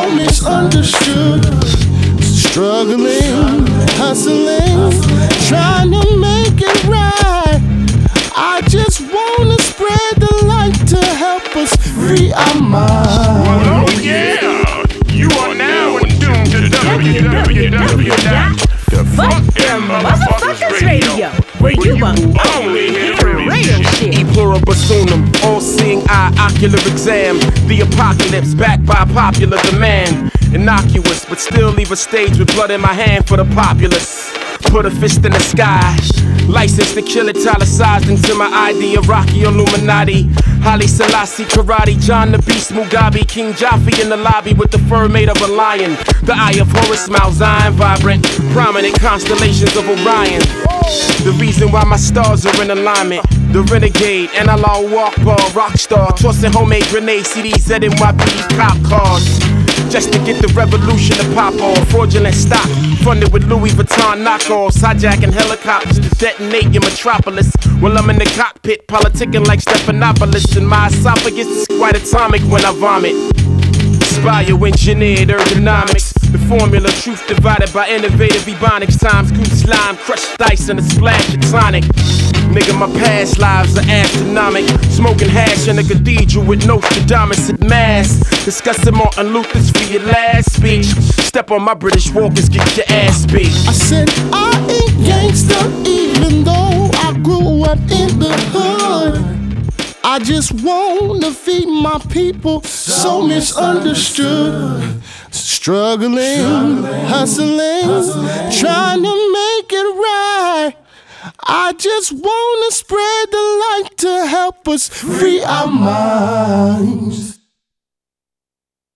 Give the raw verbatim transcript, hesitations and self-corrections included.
so misunderstood. Struggling, hustling, trying to make it right. I just wanna spread the light to help us free our minds. Oh yeah, you are now in tune to w w w dot the Funk Them Motherfuckers Radio, where you will only hear real shit. E pluribus unum, all-seeing eye, ocular exam. The apocalypse backed by popular demand. Innocuous, but still leave a stage with blood in my hand for the populace. Put a fist in the sky, license to kill, italicized into my idea. Rocky Illuminati, Haile Selassie, karate, John the Beast, Mugabe, King Jaffe in the lobby with the fur made of a lion. The eye of Horus, Mount Zion, vibrant, prominent constellations of Orion. The reason why my stars are in alignment. The renegade, analog walk ball, rock star, tossing homemade grenades, C Ds, Z N Y P D cop cars. Just to get the revolution to pop off. Fraudulent stock, funded with Louis Vuitton knockoffs. Hijacking helicopters to detonate your metropolis. While I'm in the cockpit, politicking like Stephanopoulos. And my esophagus is quite atomic when I vomit. Bioengineered ergonomics. The formula, truth divided by innovative ebonics. Times good slime, crushed ice and a splash of tonic. Nigga, my past lives are astronomical. Smoking hash in a cathedral with Nostradamus at mass. Discussing Martin Luther's for your last speech. Step on my British walkers, get your ass beat. I said I ain't gangsta even though I grew up in the hood. I just wanna feed my people, so misunderstood. Struggling, hustling, trying to make it right. I just wanna spread the light to help us free our minds.